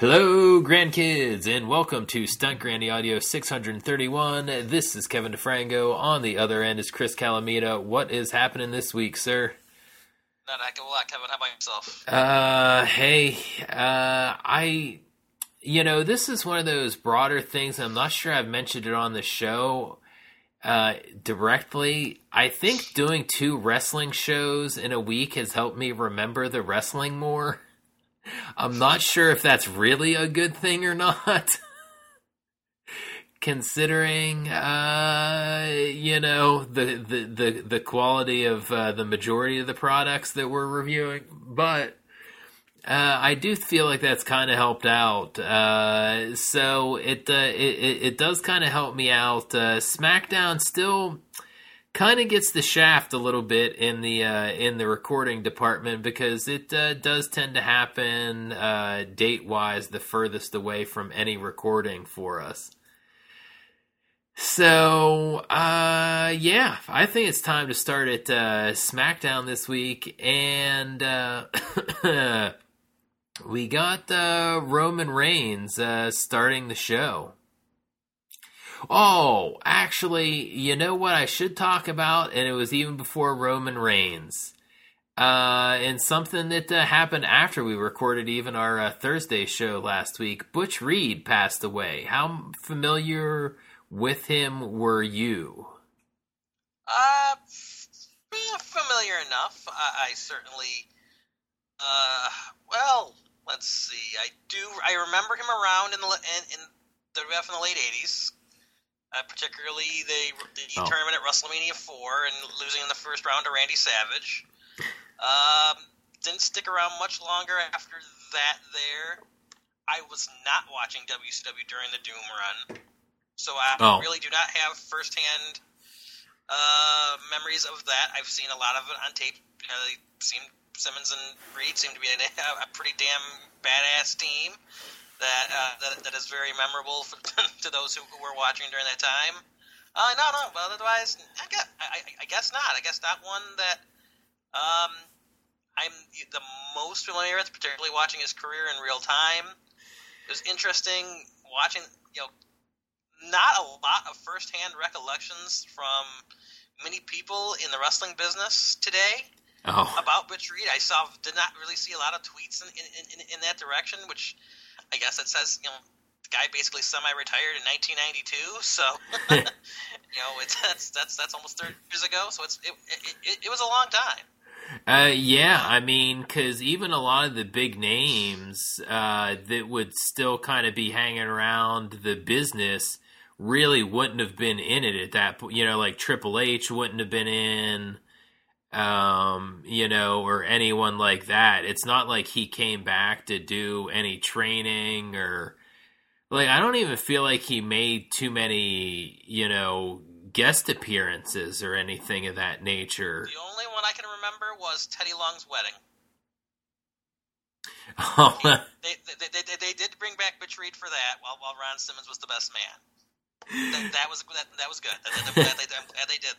Hello, grandkids, and welcome to Stunt Granny Audio 631. This is Kevin DeFranco. On the other end is Chris Calamita. What is happening this week, sir? Not a heck of a lot, Kevin. How about yourself? This is one of those broader things. I'm not sure I've mentioned it on the show directly. I think doing 2 wrestling shows in a week has helped me remember the wrestling more. I'm not sure if that's really a good thing or not. Considering, the quality of the majority of the products that we're reviewing. But I do feel like that's kind of helped out. So it does kind of help me out. SmackDown still kind of gets the shaft a little bit in the recording department because it does tend to happen date-wise the furthest away from any recording for us. So, I think it's time to start at SmackDown this week, and we got Roman Reigns starting the show. Oh, actually, you know what I should talk about? And it was even before Roman Reigns. And something that happened after we recorded even our Thursday show last week. Butch Reed passed away. How familiar with him were you? Familiar enough. I certainly, let's see. I remember him around in the WWF in the late 80s. Particularly the tournament at WrestleMania 4 and losing in the first round to Randy Savage. Didn't stick around much longer after that there. I was not watching WCW during the Doom run, so I really do not have firsthand memories of that. I've seen a lot of it on tape. Simmons and Reed seem to be a pretty damn badass team. That is very memorable to those who were watching during that time. No, but otherwise, I guess not. I guess not one that I'm the most familiar with, particularly watching his career in real time. It was interesting watching, not a lot of firsthand recollections from many people in the wrestling business today about Butch Reed. Did not really see a lot of tweets in that direction, which I guess it says, the guy basically semi-retired in 1992, so, that's almost 30 years ago, so it was a long time. Because even a lot of the big names that would still kind of be hanging around the business really wouldn't have been in it at that point. Like Triple H wouldn't have been in, or anyone like that. It's not like he came back to do any training or, I don't even feel like he made too many, guest appearances or anything of that nature. The only one I can remember was Teddy Long's wedding. They did bring back Butch Reed for that while Ron Simmons was the best man. That was good. I'm glad they did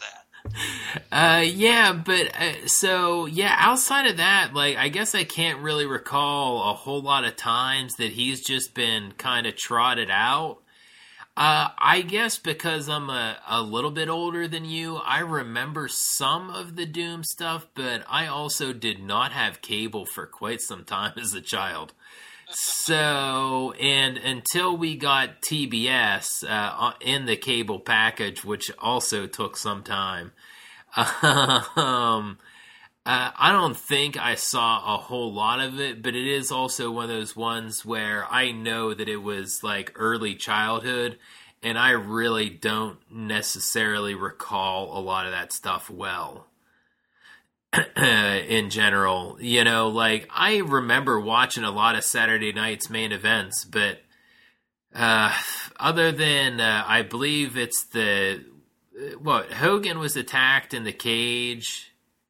that. Outside of that, I guess I can't really recall a whole lot of times that he's just been kind of trotted out. I guess because I'm a little bit older than you, I remember some of the Doom stuff, but I also did not have cable for quite some time as a child. So, and until we got TBS in the cable package, which also took some time, I don't think I saw a whole lot of it, but it is also one of those ones where I know that it was early childhood, and I really don't necessarily recall a lot of that stuff well. In general, I remember watching a lot of Saturday night's main events, but other than I believe it's Hogan was attacked in the cage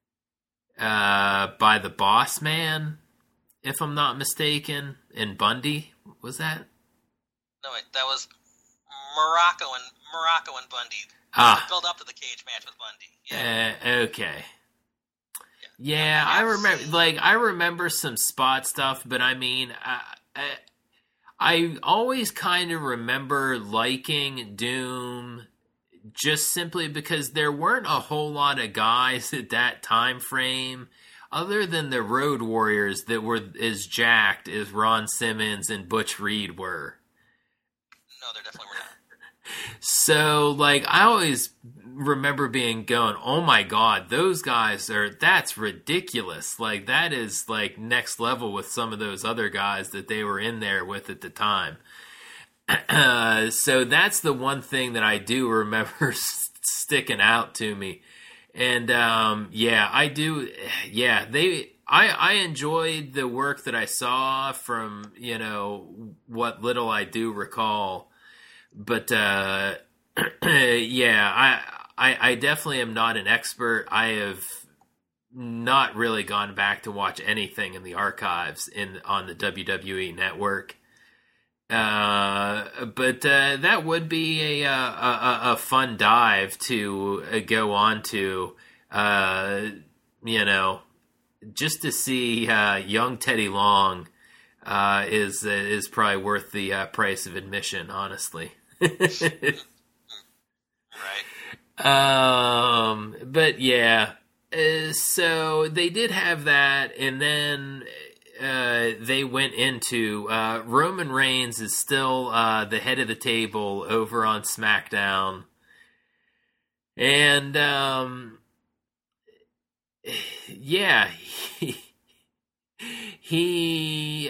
by the Boss Man, if I'm not mistaken, and Bundy, was that? No, wait, that was Morocco and Bundy. Build up to the cage match with Bundy. Yeah. Okay. Yeah, I remember. I remember some spot stuff, but I mean, I always kind of remember liking Doom just simply because there weren't a whole lot of guys at that time frame other than the Road Warriors that were as jacked as Ron Simmons and Butch Reed were. No, there definitely were not. So, like, I always remember going, oh my God, that's ridiculous. Like, that is, like, next level with some of those other guys that they were in there with at the time. So that's the one thing that I do remember sticking out to me. And, I do, I enjoyed the work that I saw from, what little I do recall. But, I definitely am not an expert. I have not really gone back to watch anything in the archives on the WWE network. But that would be a fun dive to go on to, just to see young Teddy Long is probably worth the price of admission, honestly. Right. But yeah, so they did have that, and then they went into Roman Reigns is still the head of the table over on SmackDown, and he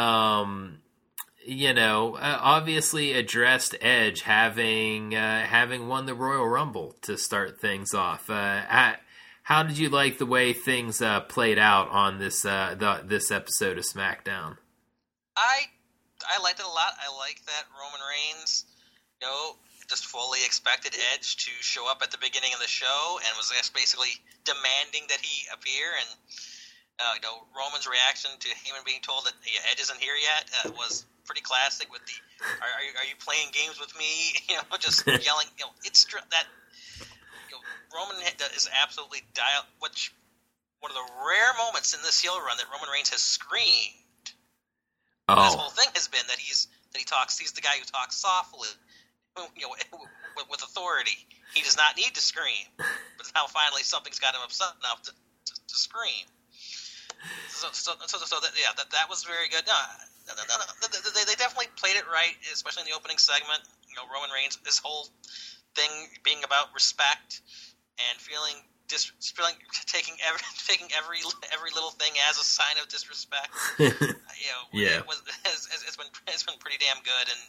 obviously addressed Edge having won the Royal Rumble to start things off. How did you like the way things played out on this episode of SmackDown? I liked it a lot. I like that Roman Reigns, just fully expected Edge to show up at the beginning of the show and was just basically demanding that he appear. And Roman's reaction to him being told that Edge isn't here yet was pretty classic. With the "Are you playing games with me?" Just yelling. It's that. Roman is absolutely which one of the rare moments in this heel run that Roman Reigns has screamed. Oh. This whole thing has been that he's the guy who talks softly, with authority. He does not need to scream, but now finally something's got him upset enough to scream. So that was very good. No, they definitely played it right, especially in the opening segment. Roman Reigns, this whole thing being about respect and taking every little thing as a sign of disrespect. It's been pretty damn good, and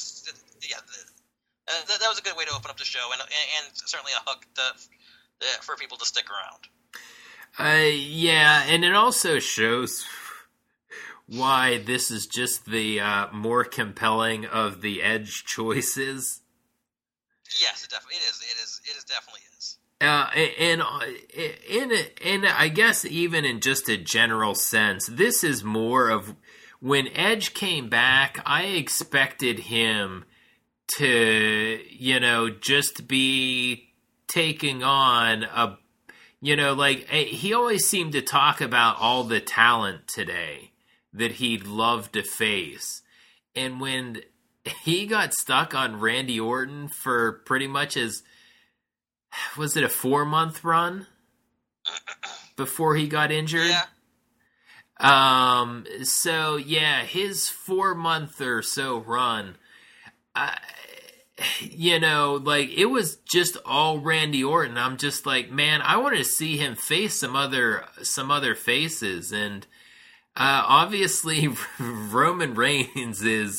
that was a good way to open up the show, and certainly a hook for people to stick around. And it also shows why this is just the more compelling of the Edge choices. Yes, it definitely is. It definitely is. And I guess even in just a general sense, this is more of when Edge came back. I expected him to, just be taking on he always seemed to talk about all the talent today that he'd love to face. And when he got stuck on Randy Orton for pretty much was it a 4-month run before he got injured? Yeah. His 4-month or so run, it was just all Randy Orton. I'm just like, man, I want to see him face some other faces, and obviously Roman Reigns is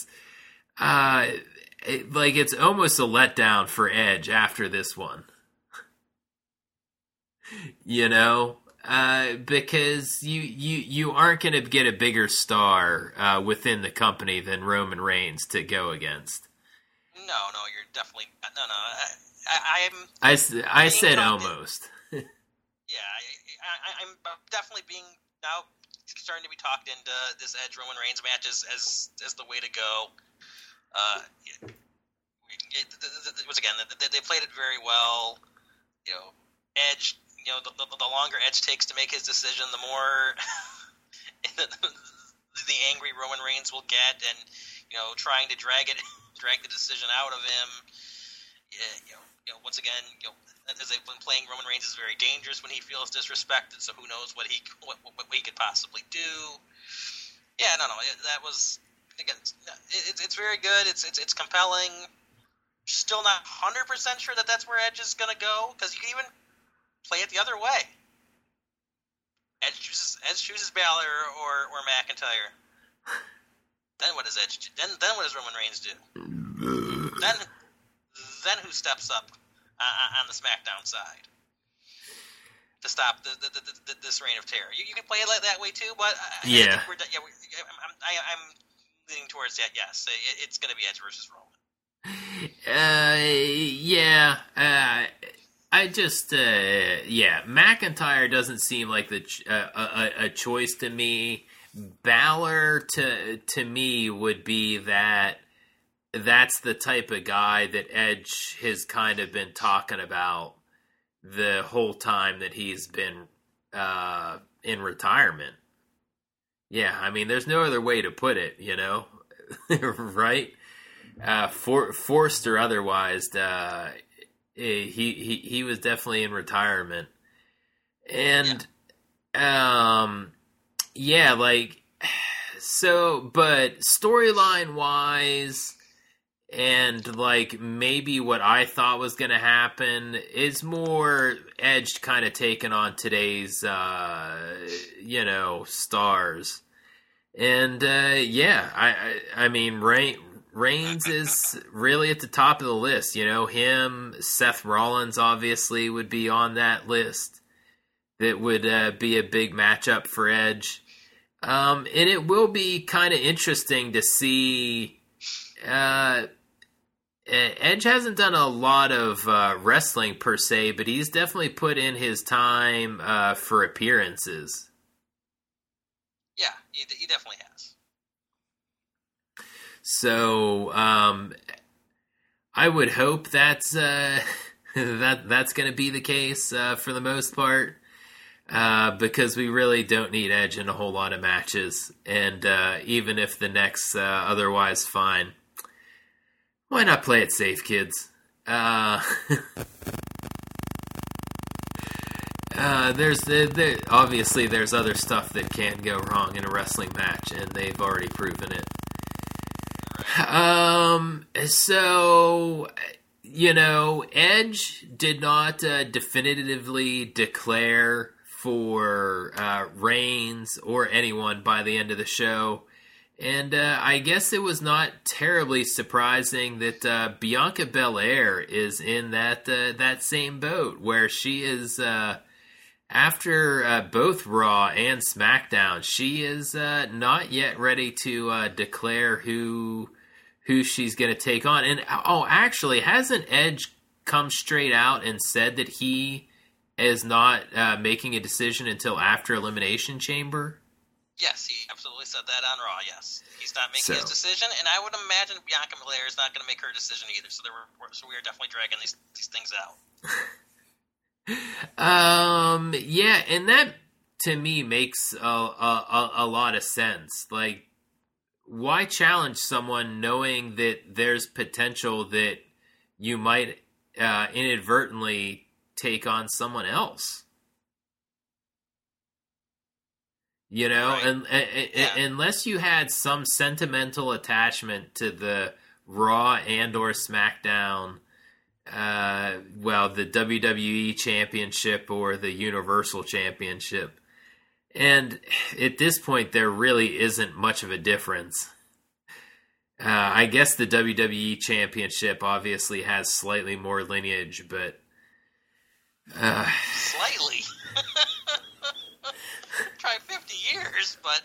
it's almost a letdown for Edge after this one. Because you aren't going to get a bigger star within the company than Roman Reigns to go against. No, you're definitely no. I said almost. I'm definitely being now starting to be talked into this Edge Roman Reigns match as the way to go. It was again they played it very well. Edge. The longer Edge takes to make his decision, the more the angry Roman Reigns will get, and trying to drag the decision out of him. Once again, as they've been playing, Roman Reigns is very dangerous when he feels disrespected. So who knows what he could possibly do? Yeah, no, that was again. It's very good. It's compelling. Still not 100% sure that that's where Edge is gonna go, because you can even play it the other way. Edge chooses Balor or McIntyre. Then what does Edge do? Then what does Roman Reigns do? Then who steps up on the SmackDown side to stop this reign of terror? You can play it that way too, but I'm leaning towards that. Yes, it's going to be Edge versus Roman. McIntyre doesn't seem like a choice to me. Balor to me would be that's the type of guy that Edge has kind of been talking about the whole time that he's been in retirement. Yeah, I mean, there's no other way to put it, right? Forced or otherwise, he was definitely in retirement, and but storyline wise, and maybe what I thought was going to happen is more Edge kind of taking on today's stars, and I mean Reigns is really at the top of the list. Him, Seth Rollins obviously would be on that list. That would be a big matchup for Edge. And it will be kind of interesting to see. Edge hasn't done a lot of wrestling per se, but he's definitely put in his time for appearances. Yeah, he definitely has. So I would hope that's that's going to be the case for the most part. Because we really don't need Edge in a whole lot of matches. And even if the neck's otherwise fine, why not play it safe, kids? Obviously there's other stuff that can go wrong in a wrestling match, and they've already proven it. So... Edge did not definitively declare for Reigns or anyone by the end of the show. And I guess it was not terribly surprising that Bianca Belair is in that same boat, where she is, after both Raw and SmackDown, she is not yet ready to declare who she's going to take on. And, actually, hasn't Edge come straight out and said that he is not making a decision until after Elimination Chamber? Yes, he absolutely said that on Raw, yes. He's not making his decision, and I would imagine Bianca Belair is not going to make her decision either, so we are definitely dragging these things out. And that, to me, makes a lot of sense. Why challenge someone knowing that there's potential that you might inadvertently take on someone else? Right. And unless you had some sentimental attachment to the Raw and or SmackDown, the WWE Championship or the Universal Championship. And at this point, there really isn't much of a difference. I guess the WWE Championship obviously has slightly more lineage, but... Slightly? Try 50 years, but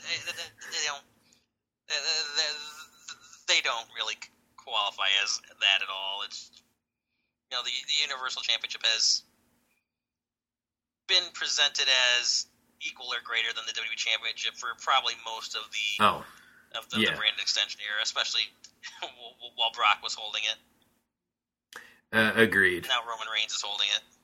they don't really qualify as that at all. It's the Universal Championship has been presented as equal or greater than the WWE Championship for probably most of the the brand extension era, especially while Brock was holding it. Agreed. Now Roman Reigns is holding it.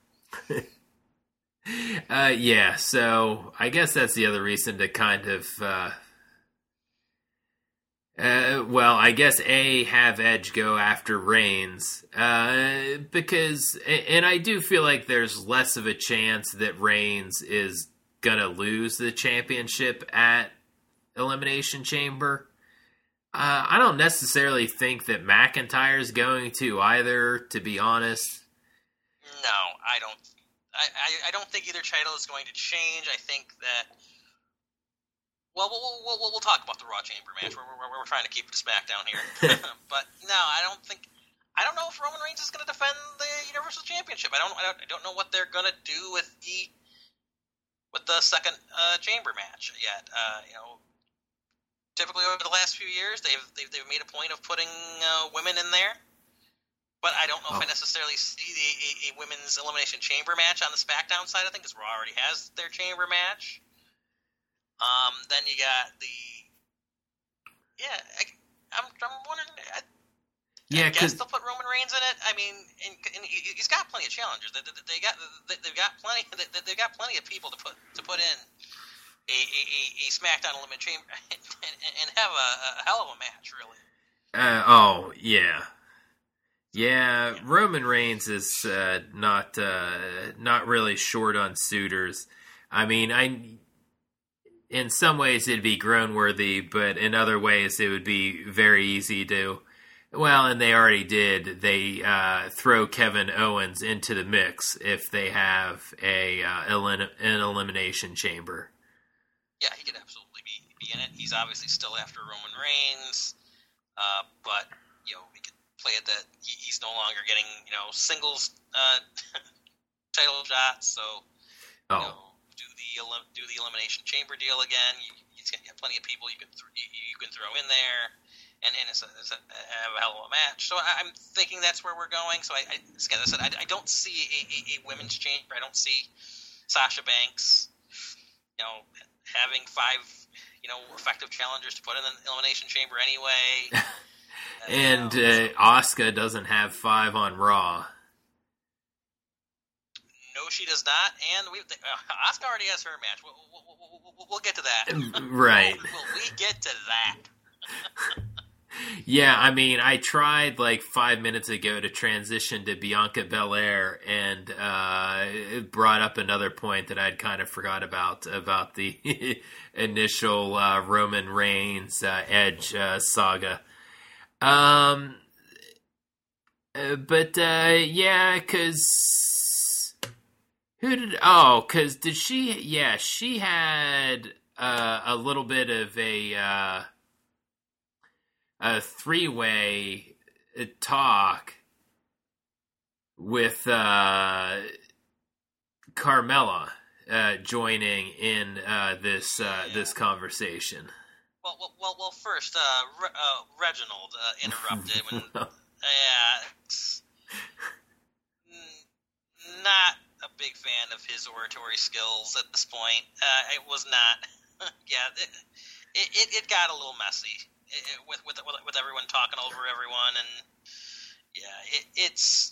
So I guess that's the other reason to kind of Well, I guess have Edge go after Reigns because, and I do feel like there's less of a chance that Reigns is gonna lose the championship at Elimination Chamber. I don't necessarily think that McIntyre's going to either, to be honest. No, I don't. I don't think either title is going to change. I think that. Well, we'll talk about the Raw Chamber match. We're trying to keep it to SmackDown here, but no, I don't know if Roman Reigns is going to defend the Universal Championship. I don't know what they're going to do with the second Chamber match yet. Typically over the last few years, they've made a point of putting women in there, but I don't know if I necessarily see a women's Elimination Chamber match on the SmackDown side of things, because Raw already has their Chamber match. Then you got I'm wondering. I guess they'll put Roman Reigns in it. I mean, and he's got plenty of challengers. They've got plenty of people to put in a SmackDown Elimination Chamber and have a hell of a match, really. Yeah. Roman Reigns is not really short on suitors. I mean, in some ways it'd be groan-worthy, but in other ways it would be very easy to. Well, and they already did. They throw Kevin Owens into the mix if they have an Elimination Chamber. Yeah, he could absolutely be in it. He's obviously still after Roman Reigns, but we could play it that he's no longer getting singles title shots. So do the Elimination Chamber deal again. He's got plenty of people you can throw in there, and it's have a hell of a match. So I'm thinking that's where we're going. So as I said, I don't see a women's chamber. I don't see Sasha Banks, having 5 effective challengers to put in the Elimination Chamber anyway. And Asuka doesn't have 5 on Raw. No, she does not. And Asuka already has her match. We'll get to that. Right. We get to that. Yeah, I mean, I tried like 5 minutes ago to transition to Bianca Belair, and it brought up another point that I'd kind of forgot about the initial Roman Reigns Edge saga. Because did she? Yeah, she had a little bit of a 3-way talk with Carmella joining in this conversation. Well. First, Reginald interrupted when. Not a big fan of his oratory skills at this point. It was not. It got a little messy with everyone talking over everyone, and it's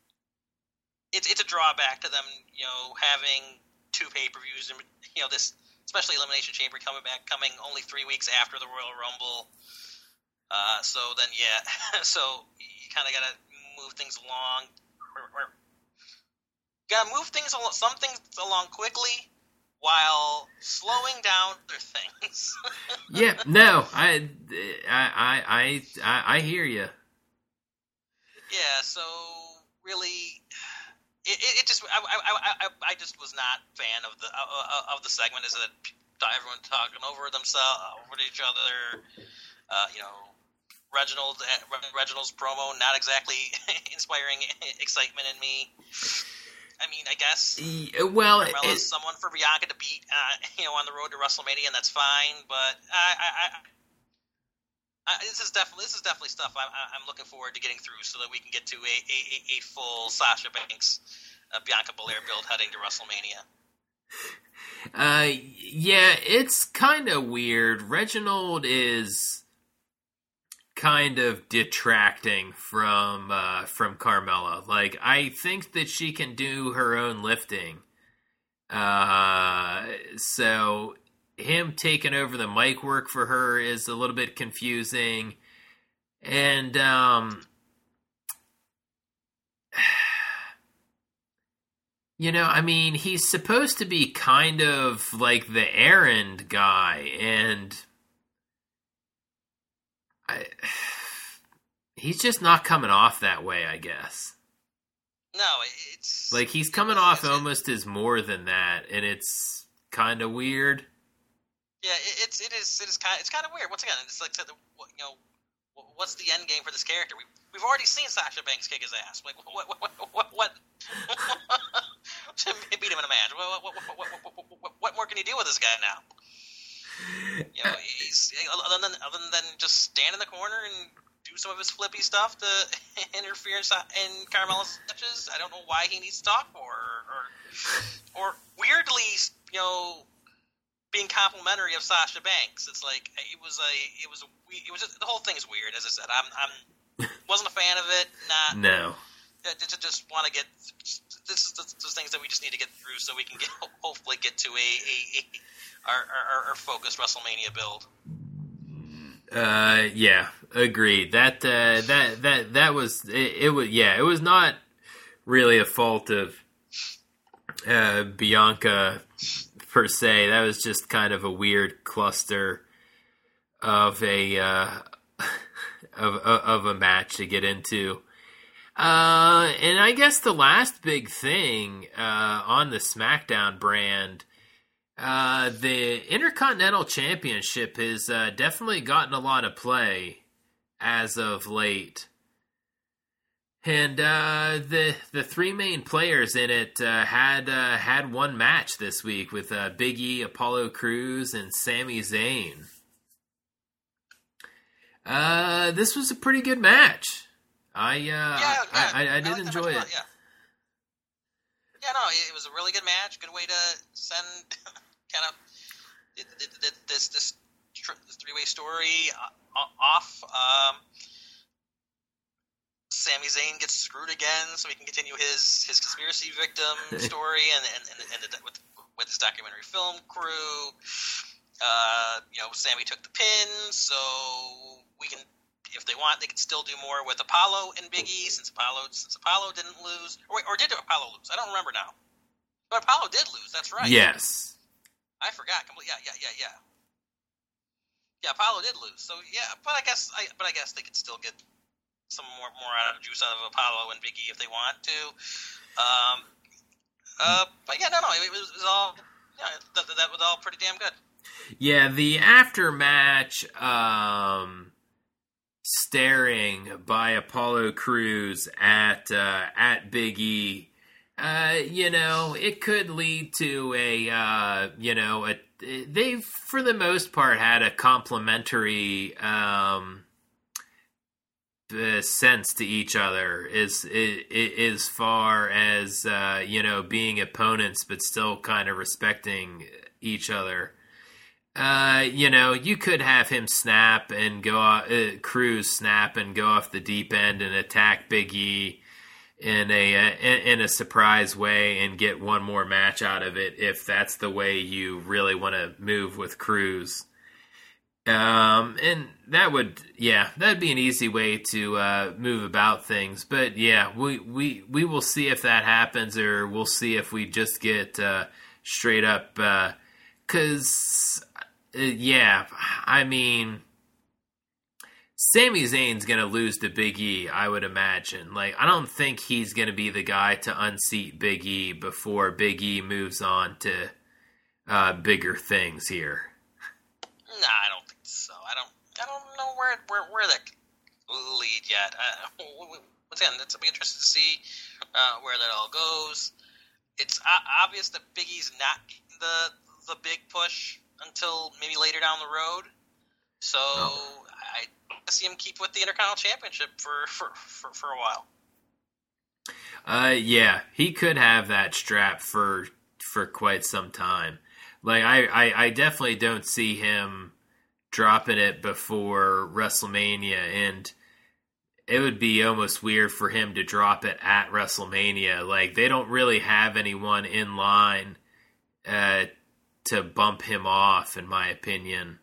a drawback to them, having 2 pay-per-views, and this. Especially Elimination Chamber coming only 3 weeks after the Royal Rumble. So you kind of got to move things along. Got to move some things along quickly while slowing down other things. Yeah, no, I hear you. Yeah, so really. It just I just was not a fan of the segment. Is that everyone talking over each other? Reginald's promo not exactly inspiring excitement in me. I mean, I guess Carmella's someone for Bianca to beat, on the road to WrestleMania, and that's fine. But this is definitely stuff I'm looking forward to getting through, so that we can get to a full Sasha Banks, Bianca Belair build heading to WrestleMania. Yeah, it's kind of weird. Reginald is kind of detracting from Carmella. Like, I think that she can do her own lifting. So him taking over the mic work for her is a little bit confusing. And, you know, I mean, he's supposed to be kind of like the errand guy, and he's just not coming off that way, I guess. No, it's... Like, he's coming off almost as more than that, and it's kind of weird. Yeah, it is kind of weird. Once again, it's like, you know, what's the end game for this character? We've already seen Sasha Banks kick his ass. Like, what? Beat him in a match. What more can you do with this guy now? You know, he's other than just stand in the corner and do some of his flippy stuff to interfere in Carmella's matches. I don't know why he needs to talk more, or weirdly, you know, being complimentary of Sasha Banks. It's like it was just, the whole thing is weird. As I said, I'm wasn't a fan of it. No. Just want to get this is the things that we just need to get through so we can hopefully get to our focused WrestleMania build. Yeah, agreed. That was it was, yeah, it was not really a fault of Bianca per se. That was just kind of a weird cluster of a match to get into. And I guess the last big thing on the SmackDown brand, the Intercontinental Championship has definitely gotten a lot of play as of late. And the three main players in it had one match this week with Big E, Apollo Crews, and Sami Zayn. This was a pretty good match. I did enjoy it. Yeah, no, it was a really good match. Good way to send kind of this three-way story off. Sami Zayn gets screwed again, so he can continue his conspiracy victim story and with his documentary film crew. You know, Sami took the pin, so we can. If they want, they can still do more with Apollo and Big E, since Apollo didn't lose. Or did Apollo lose? I don't remember now. But Apollo did lose, that's right. Yes. I forgot completely. Yeah. Yeah, Apollo did lose. So, yeah, but I guess they could still get some more out of juice out of Apollo and Big E if they want to. But, yeah, no, it was all... Yeah, that was all pretty damn good. Yeah, the aftermatch... staring by Apollo Crews at Big E, you know, it could lead to they've for the most part had a complimentary sense to each other as far as being opponents, but still kind of respecting each other. You could have him snap and go Crews snap and go off the deep end and attack Big E in a surprise way and get one more match out of it if that's the way you really want to move with Crews. And that'd be an easy way to move about things. But yeah, we will see if that happens, or we'll see if we just get straight up 'cause. I mean, Sami Zayn's going to lose to Big E, I would imagine. Like, I don't think he's going to be the guy to unseat Big E before Big E moves on to bigger things here. No, I don't think so. I don't know where that lead yet. Once again, it'll be interesting to see where that all goes. It's obvious that Big E's not getting the big push until maybe later down the road. So I see him keep with the Intercontinental Championship for a while. Yeah, he could have that strap for quite some time. Like I definitely don't see him dropping it before WrestleMania, and it would be almost weird for him to drop it at WrestleMania. Like, they don't really have anyone in line to bump him off, in my opinion.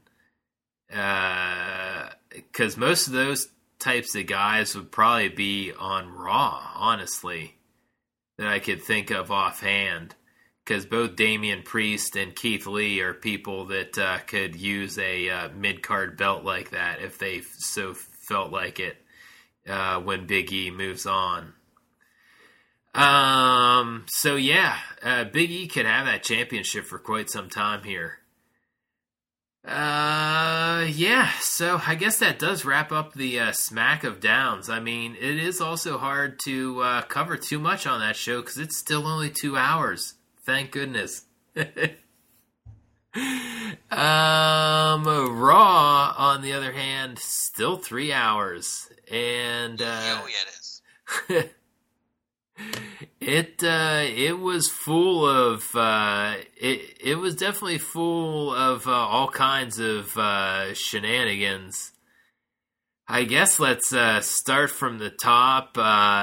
Because most of those types of guys would probably be on Raw, honestly, that I could think of offhand. Because both Damian Priest and Keith Lee are people that could use a mid-card belt like that if they so felt like it when Big E moves on. So yeah, Big E could have that championship for quite some time here. Yeah, so I guess that does wrap up the Smack of Downs. I mean, it is also hard to cover too much on that show because it's still only 2 hours. Thank goodness. Raw, on the other hand, still 3 hours. And yeah, it is. It was full of it was definitely full of all kinds of shenanigans. I guess let's start from the top.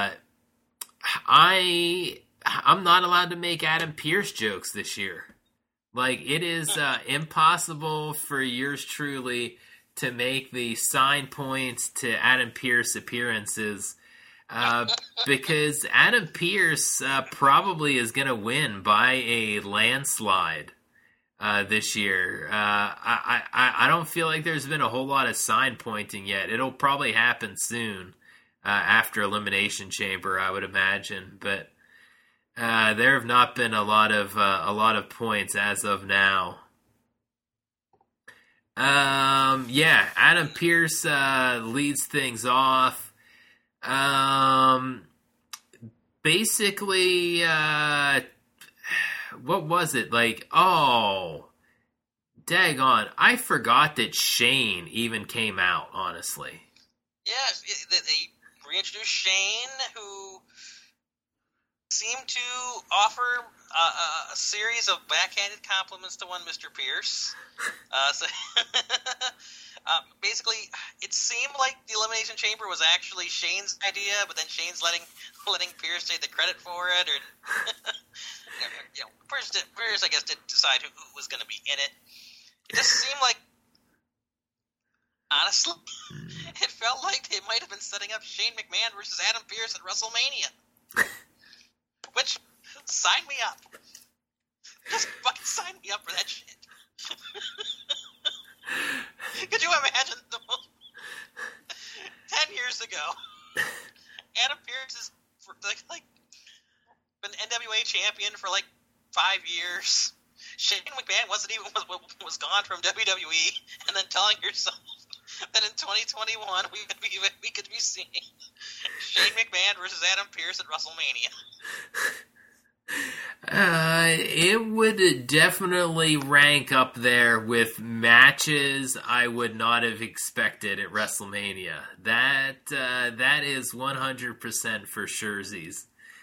I'm not allowed to make Adam Pearce jokes this year. Like, it is impossible for yours truly to make the sign points to Adam Pearce appearances. Because Adam Pearce probably is going to win by a landslide this year. I don't feel like there's been a whole lot of sign pointing yet. It'll probably happen soon after Elimination Chamber, I would imagine. But there have not been a lot of points as of now. Yeah, Adam Pearce leads things off. Basically, what was it? Like, oh, daggone, I forgot that Shane even came out, honestly. Yeah, they reintroduced Shane, who seemed to offer a series of backhanded compliments to one Mr. Pierce. Basically, it seemed like the Elimination Chamber was actually Shane's idea, but then Shane's letting Pierce take the credit for it. Or Pierce, I guess, did decide who was going to be in it. It just seemed like, honestly, it felt like they might have been setting up Shane McMahon versus Adam Pearce at WrestleMania. Which, sign me up. Just fucking sign me up for that shit. Could you imagine 10 years ago, Adam Pearce is like been NWA champion for like 5 years. Shane McMahon was gone from WWE, and then telling yourself that in 2021 we could be seeing Shane McMahon versus Adam Pearce at WrestleMania. It would definitely rank up there with matches I would not have expected at WrestleMania. That is 100% for surezies.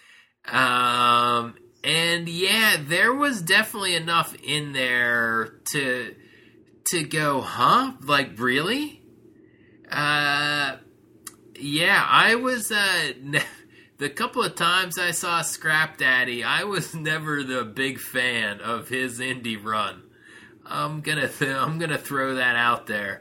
And yeah, there was definitely enough in there to go, huh? Like, really? Yeah, I was the couple of times I saw Scrap Daddy, I was never the big fan of his indie run. I'm gonna throw that out there.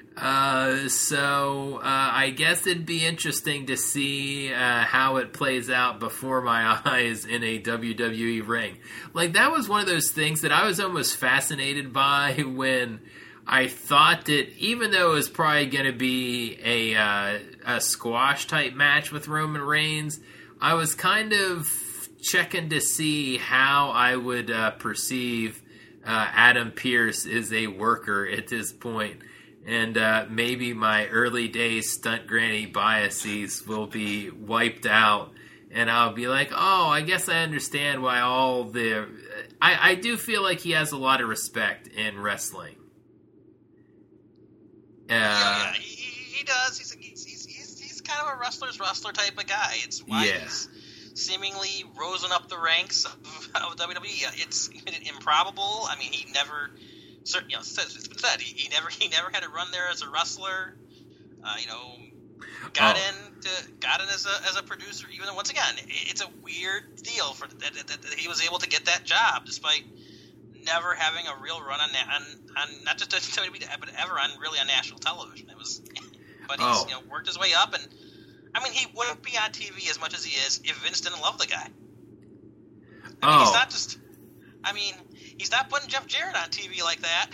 So I guess it'd be interesting to see how it plays out before my eyes in a WWE ring. Like, that was one of those things that I was almost fascinated by when I thought that, even though it was probably going to be a squash type match with Roman Reigns, I was kind of checking to see how I would perceive Adam Pearce as a worker at this point. And maybe my early days stunt granny biases will be wiped out, and I'll be like, oh, I guess I understand why all the... I do feel like he has a lot of respect in wrestling. Yeah, he does. He's kind of a wrestler's wrestler type of guy. It's why he's seemingly risen up the ranks of WWE. It's improbable. I mean, he never... It's been said he never had to run there as a wrestler. Got in as a producer. Even though, once again, it's a weird deal for that he was able to get that job despite never having a real run on not just WWE, but ever on national television. It was, but he's worked his way up, and I mean, he wouldn't be on TV as much as he is if Vince didn't love the guy. I mean, he's not just. I mean, he's not putting Jeff Jarrett on TV like that.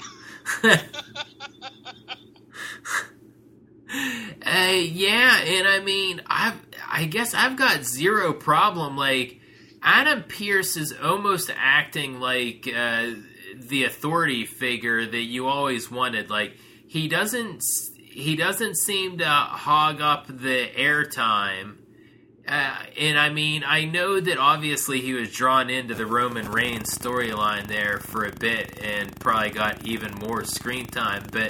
Yeah, and I mean, I guess I've got zero problem. Like, Adam Pearce is almost acting like the authority figure that you always wanted. Like, he doesn't seem to hog up the airtime. And I mean, I know that obviously he was drawn into the Roman Reigns storyline there for a bit and probably got even more screen time, but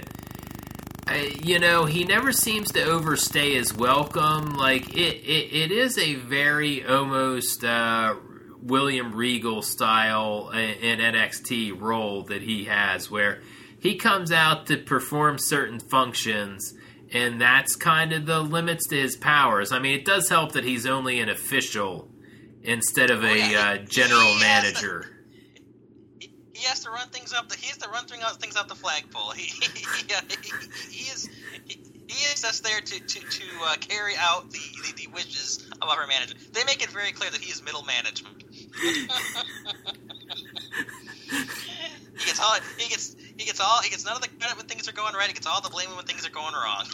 he never seems to overstay his welcome. Like, it is a very almost William Regal style in NXT role that he has, where he comes out to perform certain functions, and that's kind of the limits to his powers. I mean, it does help that he's only an official instead of a general manager. He has to run things up. He has to run things up the flagpole. He is just there to carry out the wishes of our manager. They make it very clear that he is middle management. He gets none of the credit when things are going right. He gets all the blame when things are going wrong.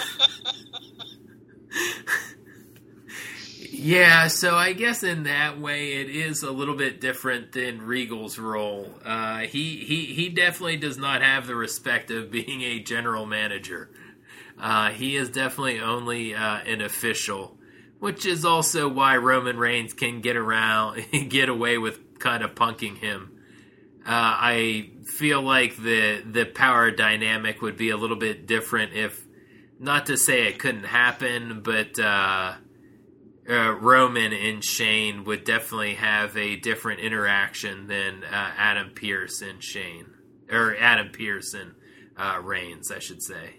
Yeah, so I guess in that way it is a little bit different than Regal's role. He definitely does not have the respect of being a general manager. He is definitely only an official, which is also why Roman Reigns can get away with kind of punking him. I feel like the power dynamic would be a little bit different if, not to say it couldn't happen, but Roman and Shane would definitely have a different interaction than Adam Pearce and Shane, or Adam Pearce and Reigns, I should say.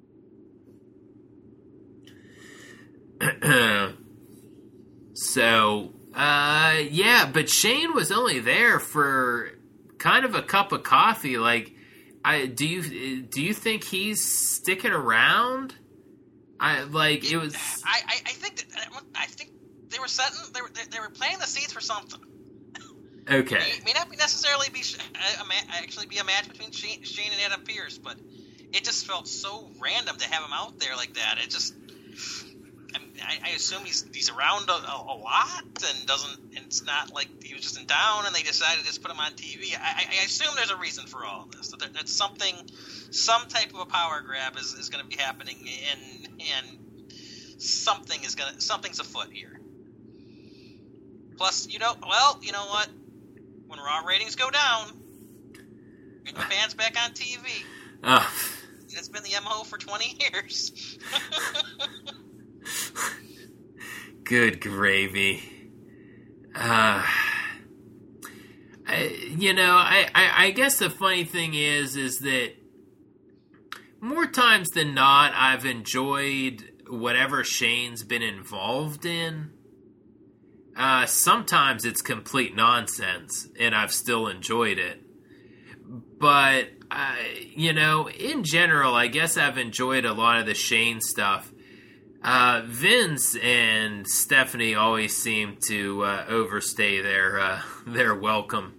So, yeah, but Shane was only there for kind of a cup of coffee. Like, do you think he's sticking around? I think they were setting. They were planting the seeds for something. Okay. It may not necessarily be a match between Shane and Adam Pearce, but it just felt so random to have him out there like that. It just. I assume he's around a lot and doesn't. And it's not like he was just in town and they decided to just put him on TV. I assume there's a reason for all of this. That some type of a power grab is going to be happening, and something's afoot here. Plus, you know what? When Raw ratings go down, get the fans back on TV. It's been the MO for 20 years. Good gravy. I guess the funny thing is that more times than not, I've enjoyed whatever Shane's been involved in. Sometimes it's complete nonsense, and I've still enjoyed it. But, in general, I guess I've enjoyed a lot of the Shane stuff. Vince and Stephanie always seem to overstay their welcome,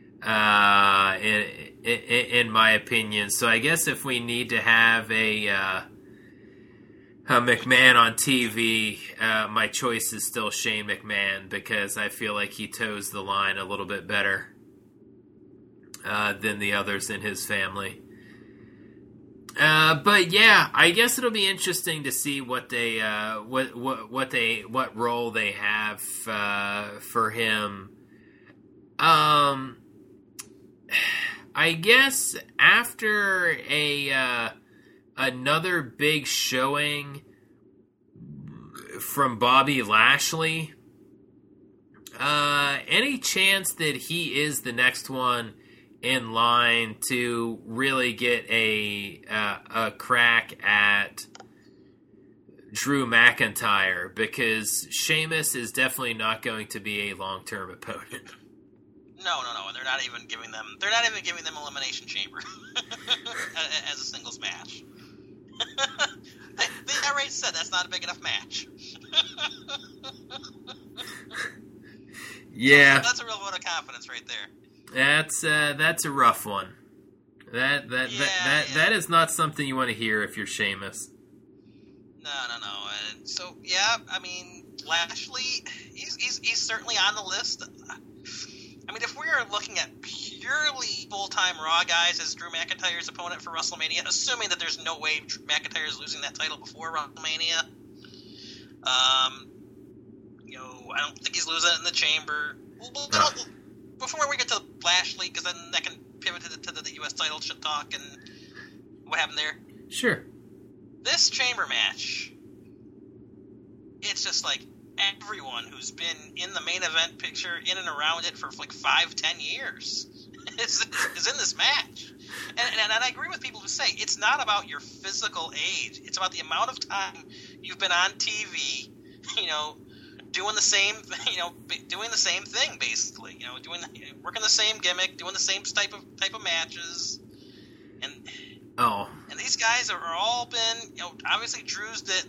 in my opinion. So I guess if we need to have a McMahon on TV, my choice is still Shane McMahon, because I feel like he toes the line a little bit better than the others in his family. But yeah, I guess it'll be interesting to see what they what role they have for him. I guess after another big showing from Bobby Lashley, any chance that he is the next one in line to really get a crack at Drew McIntyre? Because Sheamus is definitely not going to be a long-term opponent. No. They're not even giving them. They're not even giving them Elimination Chamber as a singles match. They already said that's not a big enough match. Yeah, that's a real vote of confidence right there. That's a rough one. That is not something you want to hear if you're Sheamus. No. And so yeah, I mean Lashley, he's certainly on the list. I mean, if we're looking at purely full-time Raw guys as Drew McIntyre's opponent for WrestleMania, assuming that there's no way McIntyre is losing that title before WrestleMania, I don't think he's losing it in the Chamber. Before we get to Lashley, because then that can pivot to the U.S. title shit talk and what happened there. Sure. This Chamber match, it's just like everyone who's been in the main event picture, in and around it for like 5-10 years is in this match. And I agree with people who say it's not about your physical age. It's about the amount of time you've been on TV, doing the same thing basically. Working the same gimmick, doing the same type of matches. And these guys are all been, obviously Drew's the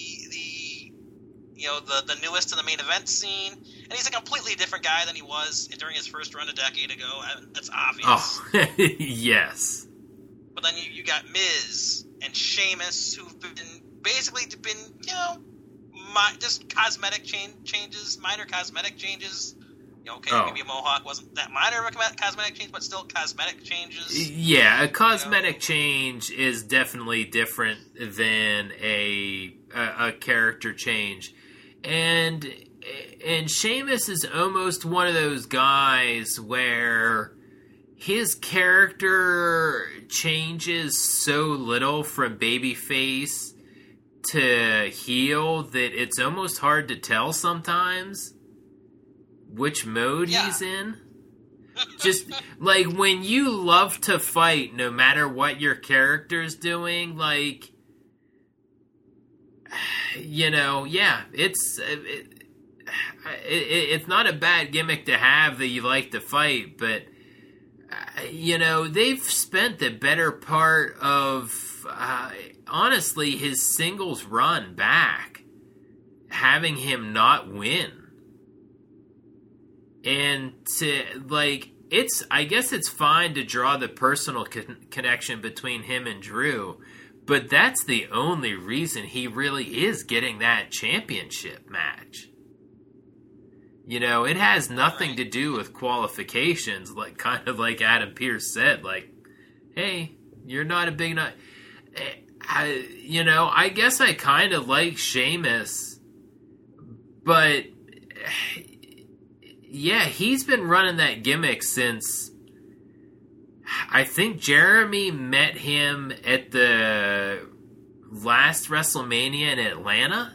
newest to the main event scene, and he's a completely different guy than he was during his first run a decade ago. That's obvious. Oh, yes. But then you got Miz and Sheamus, who've basically been just cosmetic changes, minor cosmetic changes. Maybe a mohawk wasn't that minor of a cosmetic change, but still cosmetic changes. Yeah, a cosmetic change is definitely different than a character change. And Sheamus is almost one of those guys where his character changes so little from babyface to heel that it's almost hard to tell sometimes which mode he's in. Just like when you love to fight no matter what your character's doing, like, it's not a bad gimmick to have that you like to fight, but they've spent the better part of honestly his singles run back having him not win. And I guess it's fine to draw the personal connection between him and Drew, but that's the only reason he really is getting that championship match. It has nothing to do with qualifications, kind of like Adam Pearce said, hey, you're not a big nut. I guess I kind of like Sheamus, but yeah, he's been running that gimmick since I think Jeremy met him at the last WrestleMania in Atlanta.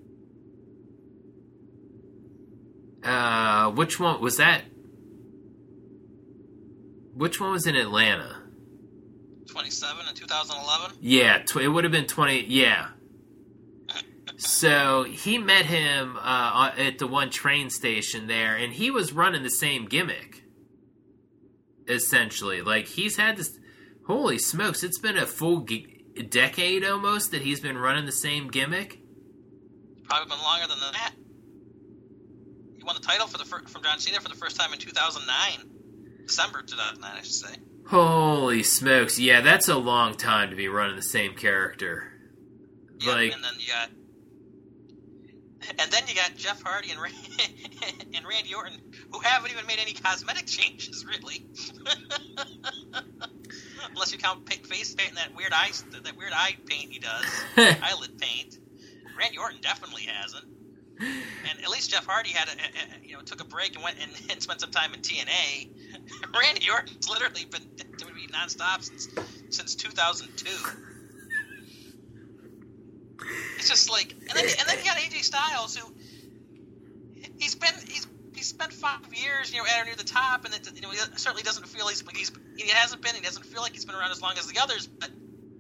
Which one was that? Which one was in Atlanta? 27 in 2011? Yeah, it would have been 20, yeah. So he met him at the one train station there, and he was running the same gimmick, essentially. He's had this... Holy smokes, it's been a full decade almost that he's been running the same gimmick. Probably been longer than that. He won the title from John Cena for the first time in 2009. December 2009, I should say. Holy smokes, yeah, that's a long time to be running the same character. Yeah, and then you got Jeff Hardy and Randy Orton, who haven't even made any cosmetic changes, really. Unless you count face paint and that weird eye paint he does, eyelid paint. Randy Orton definitely hasn't. And at least Jeff Hardy took a break and went and spent some time in TNA. Randy Orton's literally been doing it nonstop since 2002. It's just and then you got AJ Styles, who he spent 5 years at or near the top, and he certainly doesn't feel he doesn't feel like he's been around as long as the others, but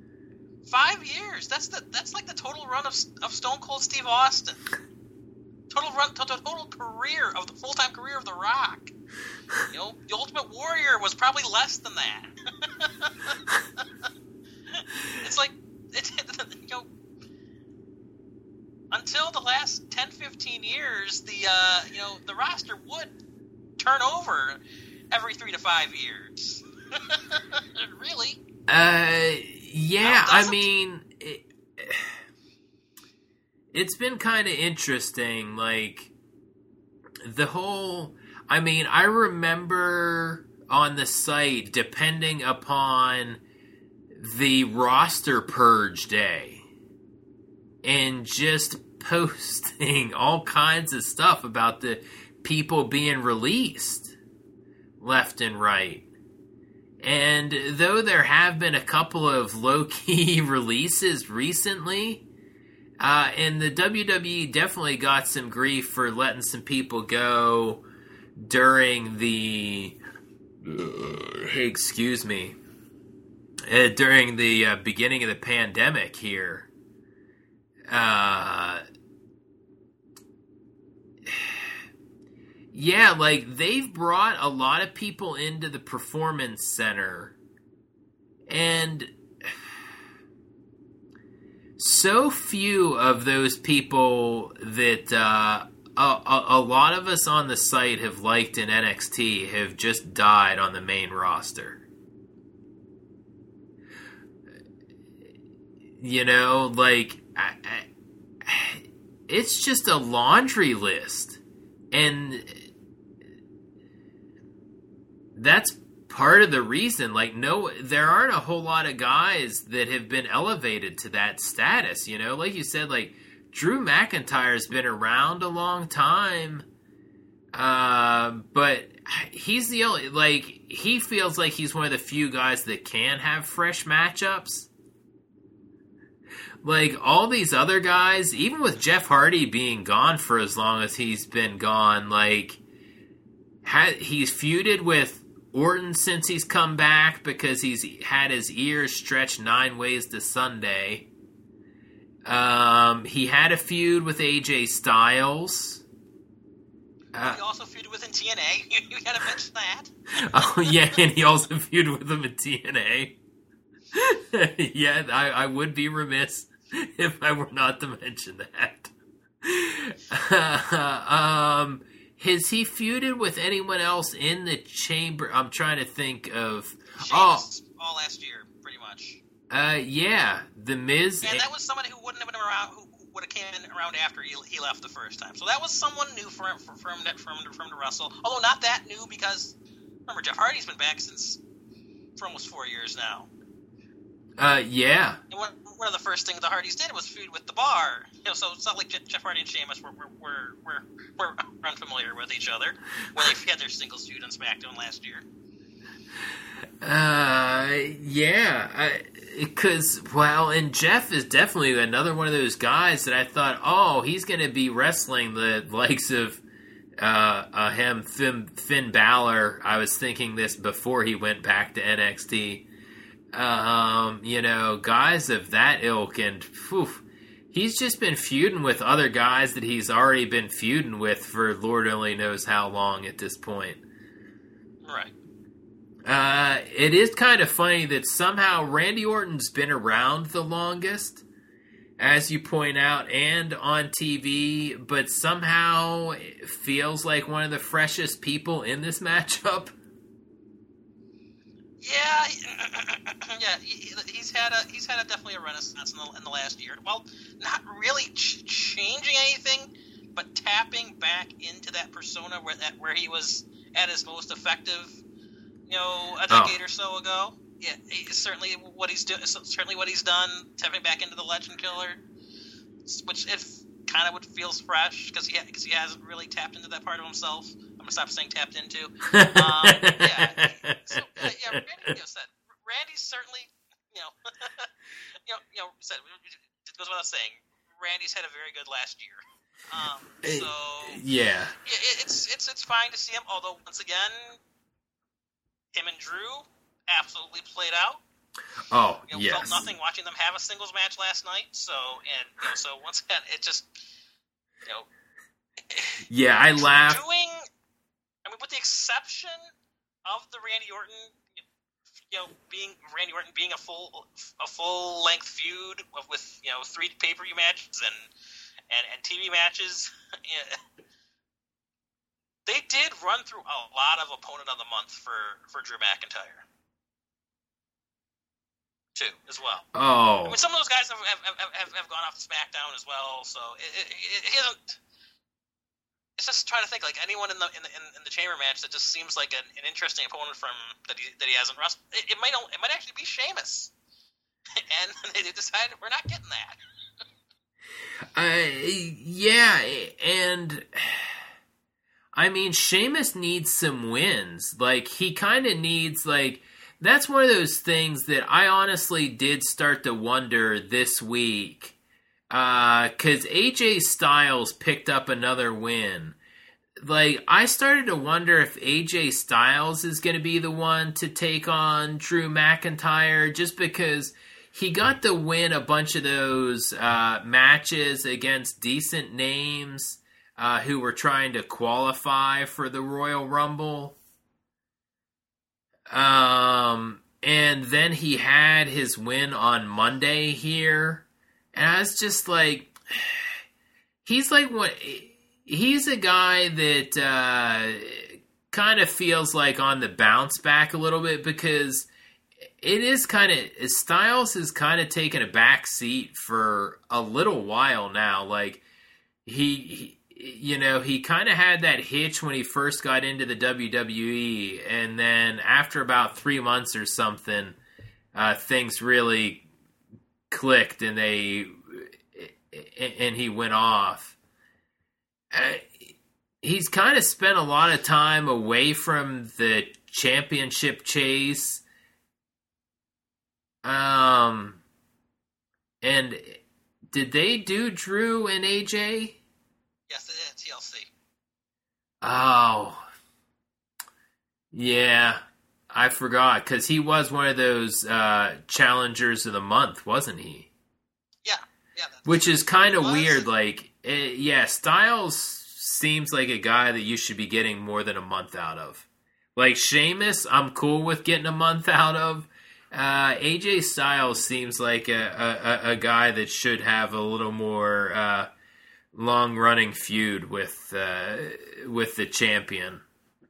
5 years, that's like the total run of Stone Cold Steve Austin. total career of the full-time career of The Rock. The Ultimate Warrior was probably less than that. It's like, until the last 10, 15 years, the roster would turn over every 3 to 5 years. Really? Yeah, I mean, it's been kind of interesting, like, the whole, I mean, I remember on the site, depending upon the roster purge day, and just posting all kinds of stuff about the people being released left and right. And though there have been a couple of low-key releases recently, and the WWE definitely got some grief for letting some people go during the during the beginning of the pandemic here. Yeah, like, they've brought a lot of people into the Performance Center, and so few of those people that a lot of us on the site have liked in NXT have just died on the main roster. Like, it's just a laundry list. And that's part of the reason. Like, there aren't a whole lot of guys that have been elevated to that status, Like you said, like, Drew McIntyre's been around a long time, but he's the only, like, he feels like he's one of the few guys that can have fresh matchups. Like, all these other guys, even with Jeff Hardy being gone for as long as he's been gone, like, he's feuded with Orton since he's come back because he's had his ears stretched 9 ways to Sunday. He had a feud with AJ Styles. He also feuded with in TNA. You gotta mention that. Oh, yeah, and he also feuded with him in TNA. Yeah, I would be remiss if I were not to mention that. Has he feuded with anyone else in the chamber? I'm trying to think of... Sheamus, all last year, pretty much. Yeah, The Miz... And that was somebody who wouldn't have been around, who would have came in around after he left the first time. So that was someone new for him to wrestle. Although not that new, because, remember, Jeff Hardy's been back for almost 4 years now. Yeah. And one of the first things the Hardys did was feud with the Bar. So it's not like Jeff Hardy and Sheamus were unfamiliar with each other when they had their singles feud on SmackDown last year. Yeah. Because, and Jeff is definitely another one of those guys that I thought, he's going to be wrestling the likes of Finn Balor. I was thinking this before he went back to NXT. Guys of that ilk, and he's just been feuding with other guys that he's already been feuding with for Lord only knows how long at this point. Right. It is kind of funny that somehow Randy Orton's been around the longest, as you point out, and on TV, but somehow it feels like one of the freshest people in this matchup. Yeah, he's had definitely a renaissance in the last year. Well, not really changing anything, but tapping back into that persona where he was at his most effective, a decade or so ago. Yeah, certainly what he's done, tapping back into the Legend Killer, which kind of feels fresh because he hasn't really tapped into that part of himself. I'm gonna stop saying tapped into. Randy said Randy's certainly, said it goes without saying, Randy's had a very good last year. It's fine to see him. Although once again, him and Drew absolutely played out. Yes. Felt nothing watching them have a singles match last night. So once again, it just, Yeah, I laughed. With the exception of the Randy Orton, Randy Orton being a full length feud with 3 pay-per-view matches and TV matches, they did run through a lot of opponent of the month for Drew McIntyre too, as well. Oh, some of those guys have gone off to SmackDown as well, so he hasn't. It's just trying to think like anyone in the chamber match that just seems like an interesting opponent from that he hasn't wrestled. It might actually be Sheamus, and they decided we're not getting that. Yeah, and I mean Sheamus needs some wins. Like he kind of needs that's one of those things that I honestly did start to wonder this week. Because AJ Styles picked up another win. I started to wonder if AJ Styles is going to be the one to take on Drew McIntyre, just because he got to win a bunch of those matches against decent names who were trying to qualify for the Royal Rumble. And then he had his win on Monday here. And I was just he's he's a guy that kind of feels like on the bounce back a little bit, because it is Styles has kind of taken a back seat for a little while now. He kind of had that hitch when he first got into the WWE, and then after about 3 months or something, things really clicked and he went off. He's kind of spent a lot of time away from the championship chase. And did they do Drew and AJ? Yes, they did. TLC. Oh, yeah. I forgot, because he was one of those challengers of the month, wasn't he? Yeah. Which is kind of weird. Styles seems like a guy that you should be getting more than a month out of. Sheamus, I'm cool with getting a month out of. AJ Styles seems like a guy that should have a little more long-running feud with the champion.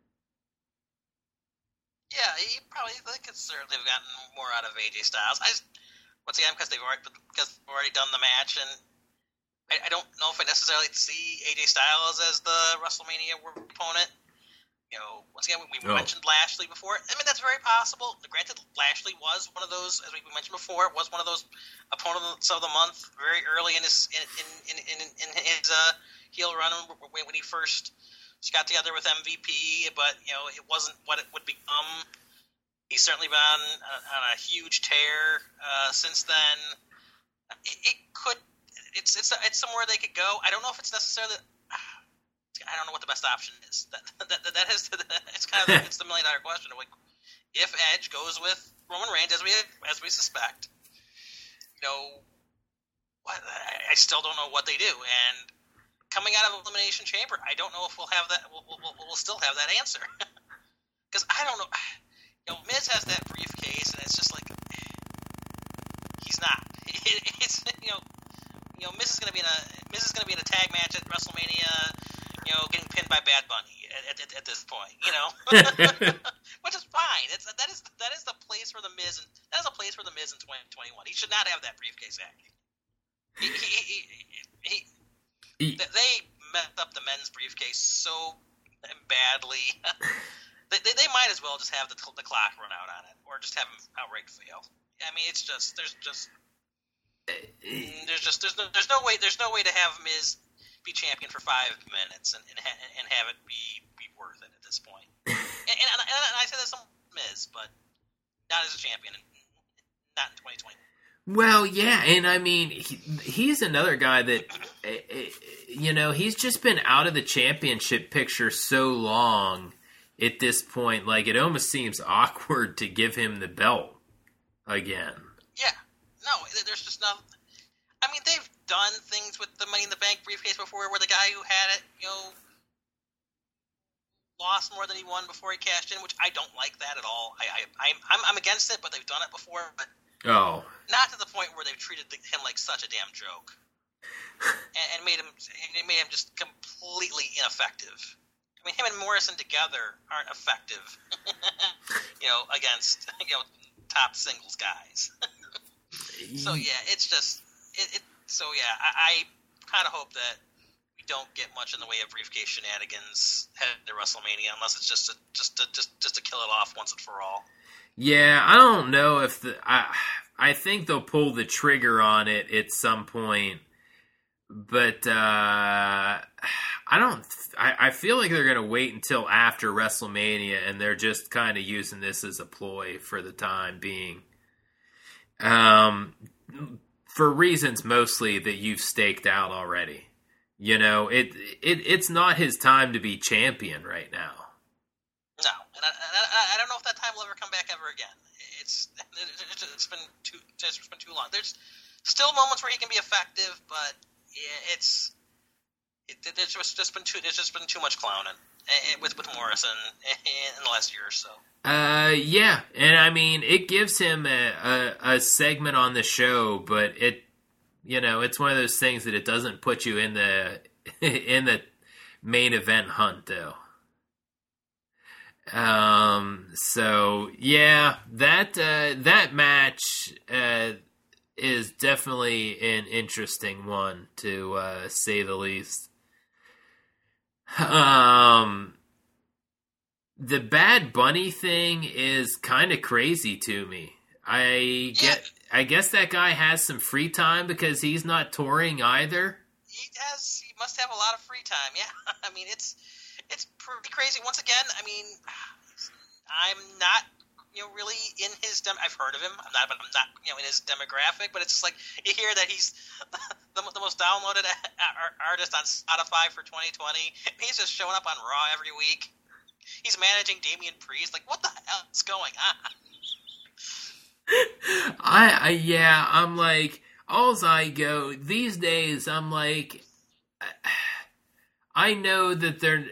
Yeah, he probably could certainly have gotten more out of AJ Styles. Once again, because they've already done the match, and I don't know if I necessarily see AJ Styles as the WrestleMania opponent. Once again, we mentioned Lashley before. I mean, that's very possible. Granted, Lashley was one of those, as we mentioned before, was one of those opponents of the month very early in his heel run when he first got together with MVP, but it wasn't what it would become. He's certainly been on a huge tear since then. It's somewhere they could go. I don't know if it's necessarily. I don't know what the best option is. That is it's kind of it's the $1 million question. If Edge goes with Roman Reigns, as we suspect, I still don't know what they do. And coming out of Elimination Chamber, I don't know if we'll have that. We'll still have that answer, because I don't know. Miz has that briefcase, and it's just he's not. It's Miz is going to be in a tag match at WrestleMania. Getting pinned by Bad Bunny at this point. Which is fine. That is the place for the Miz, and that is a place for the Miz in 2021. He should not have that briefcase acting. They messed up the men's briefcase so badly. They might as well just have the clock run out on it, or just have him outright fail. I mean, it's just there's no way to have Miz be champion for 5 minutes and have it be worth it at this point. and I say that's some Miz, but not as a champion, not in 2020. Well, yeah, and I mean, he's another guy that, he's just been out of the championship picture so long at this point, it almost seems awkward to give him the belt again. Yeah. No, there's just nothing. I mean, done things with the Money in the Bank briefcase before, where the guy who had it, lost more than he won before he cashed in, which I don't like that at all. I'm against it, but they've done it before, but not to the point where they've treated him like such a damn joke, and made him just completely ineffective. I mean, him and Morrison together aren't effective, against top singles guys. So yeah, it's just So yeah, I kind of hope that we don't get much in the way of briefcase shenanigans headed to WrestleMania, unless it's just to kill it off once and for all. Yeah, I don't know if I think they'll pull the trigger on it at some point, but I feel like they're going to wait until after WrestleMania, and they're just kind of using this as a ploy for the time being. For reasons mostly that you've staked out already. It's not his time to be champion right now. No, and I don't know if that time will ever come back ever again. It's been too long. There's still moments where he can be effective, but there's just been too much clowning with Morrison in the last year or so. Yeah, and I mean it gives him a segment on the show, but it's one of those things that it doesn't put you in the main event hunt though. So yeah, that match is definitely an interesting one to say the least. The Bad Bunny thing is kind of crazy to me. I guess that guy has some free time because he's not touring either. He must have a lot of free time. Yeah, I mean it's pretty crazy. Once again, I mean, I'm not really in his I've heard of him. I'm not in his demographic. But it's just like you hear that he's the most downloaded artist on Spotify for 2020. He's just showing up on Raw every week. He's managing Damian Priest. Like, what the hell is going on? I'm like, these days, I'm like, I know that they're,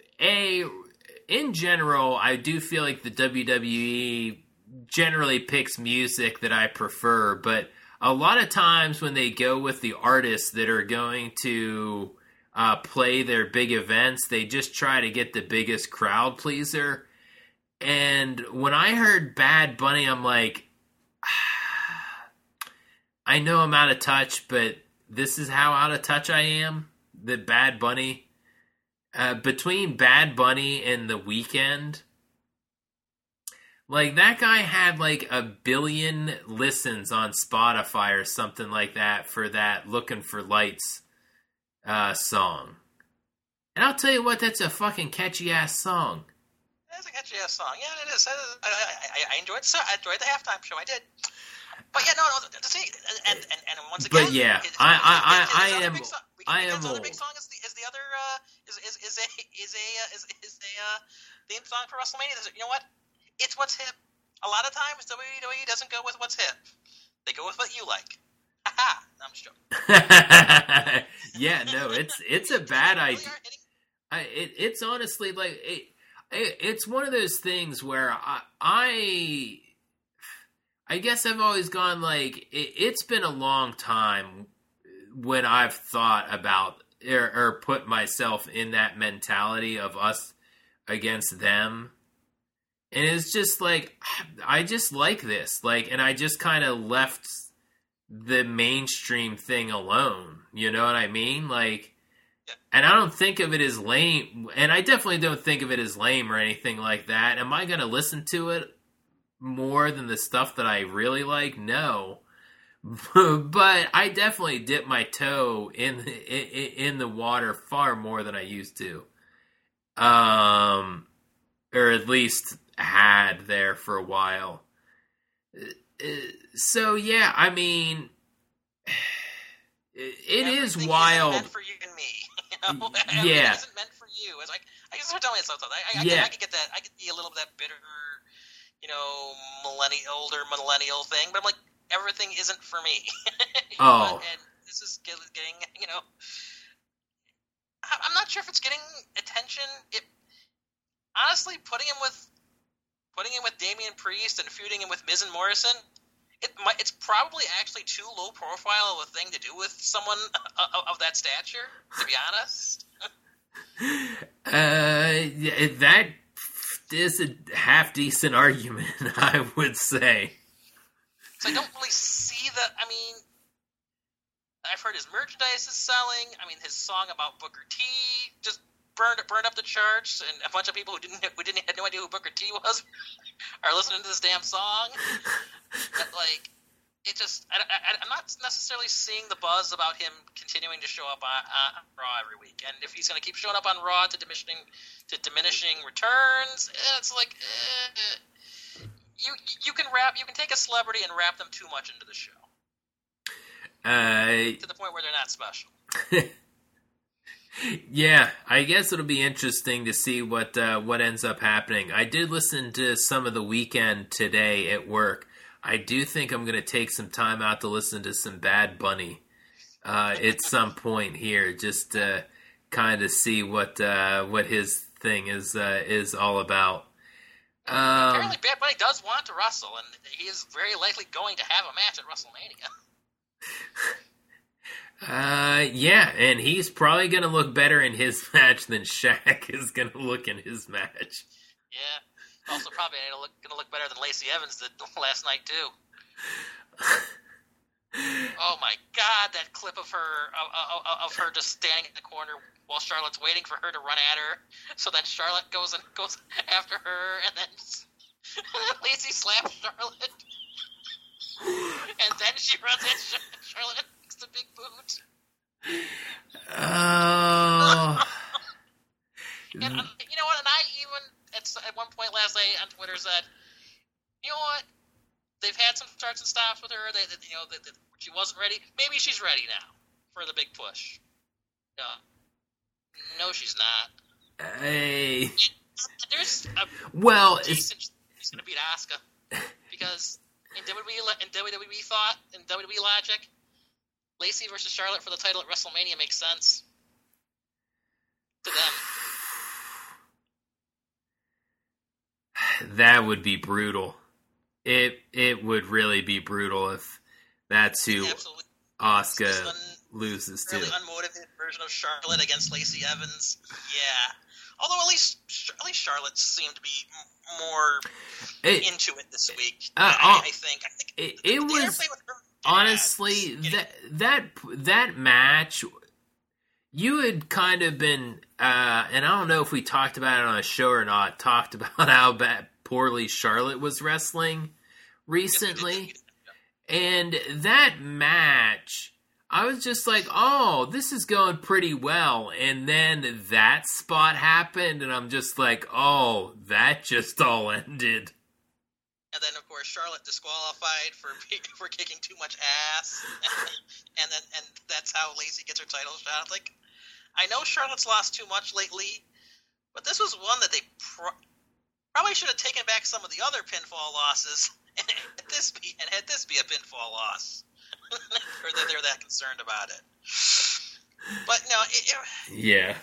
in general, I do feel like the WWE generally picks music that I prefer, but a lot of times when they go with the artists that are going to play their big events, they just try to get the biggest crowd pleaser. And when I heard Bad Bunny, I'm like, I know I'm out of touch, but this is how out of touch I am. The Bad Bunny, between Bad Bunny and The Weeknd, like that guy had like 1 billion listens on Spotify or something like that for that Looking for Lights song. And I'll tell you what, that's a fucking catchy ass song. It's a catchy ass song. Yeah, it is. I enjoyed it. I enjoyed the halftime show. I did. But yeah, no. See, and once again, but yeah, I am. His other big song is the other is a theme song for WrestleMania. You know what? It's what's hip. A lot of times WWE doesn't go with what's hip. They go with what you like. Aha! No, I'm just joking. Yeah, no, it's a bad idea. It's honestly like it's one of those things where I guess I've always gone like it's been a long time when I've thought about or put myself in that mentality of us against them. And it's just like, I just like this. Like, and I just kind of left the mainstream thing alone. You know what I mean? Like, and I don't think of it as lame. And I definitely don't think of it as lame or anything like that. Am I going to listen to it more than the stuff that I really like? No. But I definitely dip my toe in the water far more than I used to. Or at least had there for a while. So yeah, I mean, it is wild. Isn't meant for you and me, you know? Yeah. It isn't meant for you. It's like I guess we're telling you something. I could get that. I could be a little bit of that bitter, you know, older millennial thing. But I'm like, everything isn't for me. Oh. And this is getting, I'm not sure if it's getting attention. It honestly putting him with Damian Priest and feuding him with Miz and Morrison. It's probably actually too low profile of a thing to do with someone of that stature, to be honest. That is a half decent argument, I would say. So I don't really see that. I mean, I've heard his merchandise is selling. I mean, his song about Booker T just burned up the charts, and a bunch of people who had no idea who Booker T was are listening to this damn song. But, like, it just I'm not necessarily seeing the buzz about him continuing to show up on Raw every week. And if he's going to keep showing up on Raw to diminishing returns, it's like you can take a celebrity and wrap them too much into the show to the point where they're not special. Yeah, I guess it'll be interesting to see what ends up happening. I did listen to some of the Weekend today at work. I do think I'm going to take some time out to listen to some Bad Bunny at some point here, just to kind of see what his thing is all about. Apparently, Bad Bunny does want to wrestle, and he is very likely going to have a match at WrestleMania. Yeah, and he's probably going to look better in his match than Shaq is going to look in his match. Yeah, also probably going to look better than Lacey Evans did last night too. Oh my God, that clip of her just standing in the corner while Charlotte's waiting for her to run at her. So then Charlotte goes after her, and then Lacey slaps Charlotte, and then she runs at Charlotte. The big boot. Oh. And you know what? And I even at one point last night on Twitter said, you know what? They've had some starts and stops with her. She wasn't ready. Maybe she's ready now for the big push. No, she's not. Hey. There's she's going to beat Asuka because in WWE thought, in WWE logic, Lacey versus Charlotte for the title at WrestleMania makes sense to them. That would be brutal. It would really be brutal if that's who Asuka loses to. Really unmotivated version of Charlotte against Lacey Evans. Yeah. Although at least Charlotte seemed to be more into it this week. I think it was. Honestly, that match, you had kind of been, and I don't know if we talked about it on a show or not, talked about how poorly Charlotte was wrestling recently. And that match, I was just like, oh, this is going pretty well. And then that spot happened, and I'm just like, oh, that just all ended. And then, of course, Charlotte disqualified for kicking too much ass, and that's how Lacey gets her title shot. Like, I know Charlotte's lost too much lately, but this was one that they probably should have taken back some of the other pinfall losses and had this be a pinfall loss, or that they're that concerned about it. But no, yeah,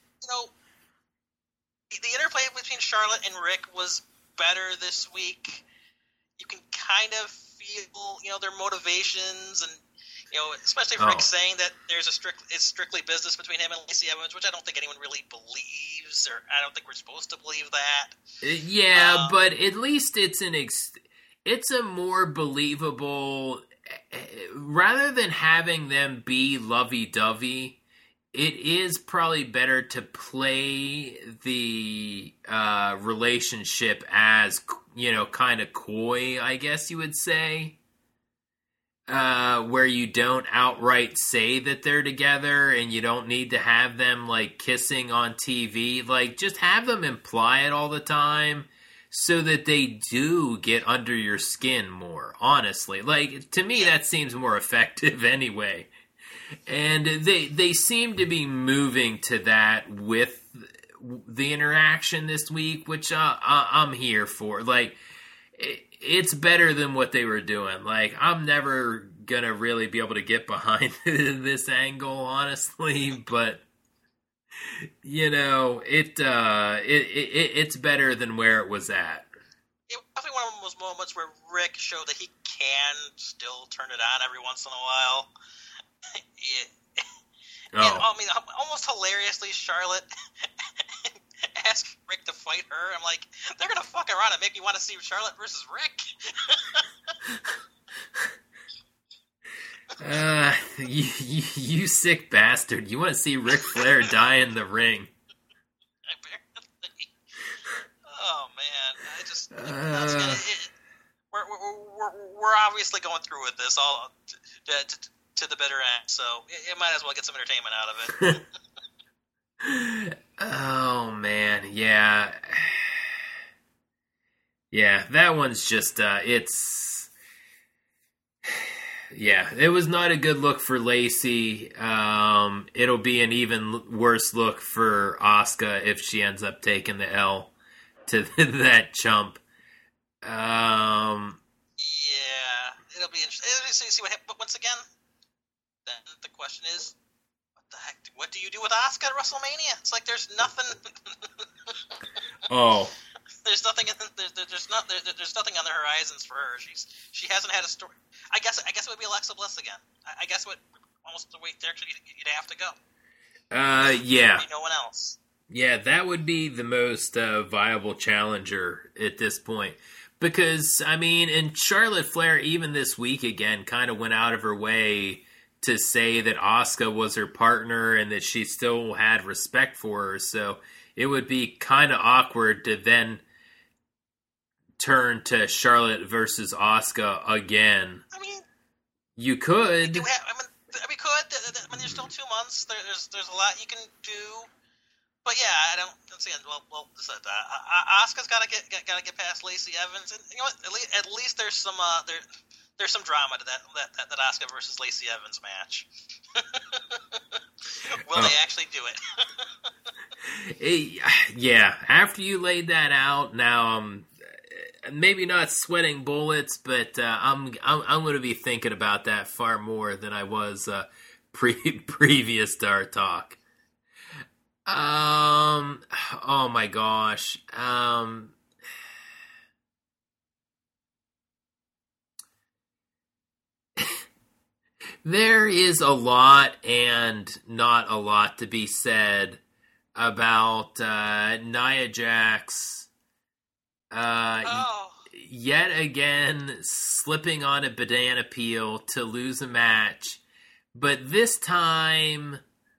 the interplay between Charlotte and Rick was better this week. You can kind of feel, their motivations, and especially if Rick's saying that it's strictly business between him and Lacey Evans, which I don't think anyone really believes, or I don't think we're supposed to believe that. Yeah, but at least it's a more believable, rather than having them be lovey-dovey. It is probably better to play the relationship as, kind of coy, I guess you would say. Where you don't outright say that they're together, and you don't need to have them, like, kissing on TV. Like, just have them imply it all the time so that they do get under your skin more, honestly. Like, to me, that seems more effective anyway. And they seem to be moving to that with the interaction this week, which I'm here for. Like, it's better than what they were doing. Like, I'm never gonna really be able to get behind this angle, honestly. But it's better than where it was at. It was definitely one of those moments where Rick showed that he can still turn it on every once in a while. And, I mean, almost hilariously, Charlotte asked Rick to fight her. I'm like, they're gonna fuck around and make me want to see Charlotte versus Rick. You sick bastard! You want to see Ric Flair die in the ring? Apparently. Oh man, we're obviously going through with this all to the bitter end, so it might as well get some entertainment out of it. Oh man, yeah, that one's just it was not a good look for Lacey. It'll be an even worse look for Asuka if she ends up taking the L to that chump. Yeah, it'll be interesting to see what happens. But once again, then the question is, what the heck? What do you do with Asuka at WrestleMania? It's like there's nothing. Oh. There's nothing. There's nothing on the horizons for her. She hasn't had a story. I guess it would be Alexa Bliss again. I guess what almost the way actually you'd have to go. Yeah. There'd be no one else. Yeah, that would be the most viable challenger at this point. Because, I mean, and Charlotte Flair, even this week again, kind of went out of her way to say that Asuka was her partner and that she still had respect for her. So it would be kind of awkward to then turn to Charlotte versus Asuka again. I mean, you could. We could. I mean, there's still 2 months. There's a lot you can do. But yeah, I don't see it. Well, Asuka's got to get past Lacey Evans, and you know what? At least there's some there's some drama to that Asuka versus Lacey Evans match. Will they actually do it? Yeah. After you laid that out, now maybe not sweating bullets, but I'm going to be thinking about that far more than I was previous to our talk. Oh my gosh. There is a lot and not a lot to be said about Nia Jax yet again slipping on a banana peel to lose a match, but this time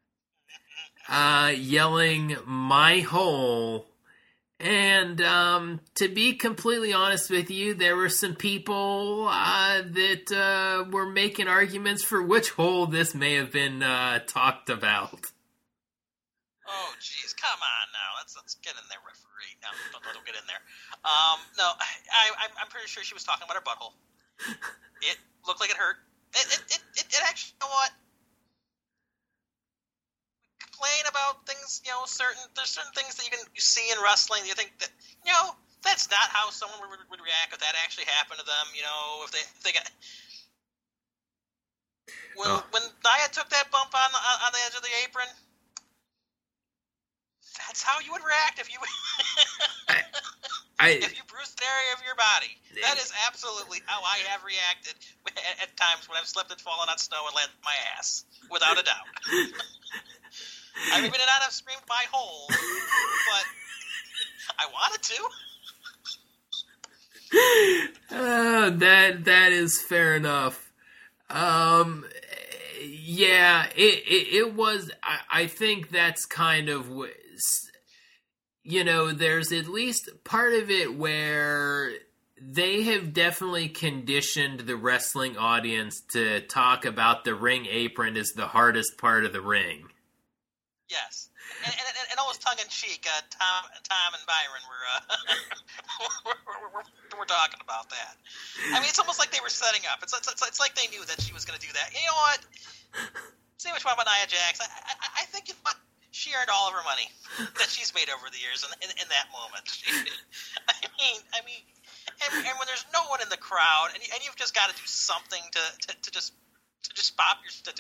yelling "my hole." And to be completely honest with you, there were some people that were making arguments for which hole this may have been talked about. Oh, jeez, come on now. Let's get in there, referee. No, don't get in there. No, I'm pretty sure she was talking about her butthole. It looked like it hurt. It actually, you know what? Complain about things, there's certain things that you see in wrestling. You think that, that's not how someone would react if that actually happened to them. If they got when Nia took that bump on the edge of the apron. That's how you would react if you if you bruised an area of your body. That is absolutely how I have reacted at times when I've slipped and fallen on snow and landed on my ass, without a doubt. I may not have screamed "my hole," but I wanted to. That is fair enough. Yeah, it was. I think that's kind of, there's at least part of it where they have definitely conditioned the wrestling audience to talk about the ring apron as the hardest part of the ring. Yes, and almost tongue in cheek. Tom and Byron were talking about that. I mean, it's almost like they were setting up. It's like they knew that she was going to do that. You know what? Say what you want about Nia Jax. I think she earned all of her money that she's made over the years in that moment. I mean, and when there's no one in the crowd, and you've just got to do something to just pop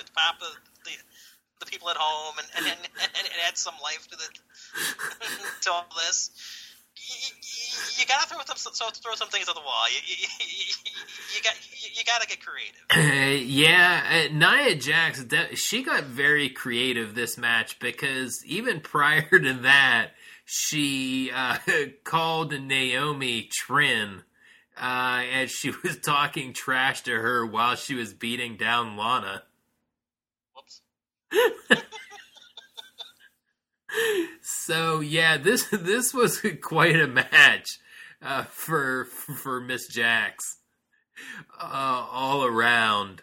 the people at home and add some life to to all this. You gotta throw some things at the wall. You gotta get creative. Nia Jax, she got very creative this match, because even prior to that, she called Naomi Trin as she was talking trash to her while she was beating down Lana. Whoops. So yeah, this was quite a match for Miss Jax all around.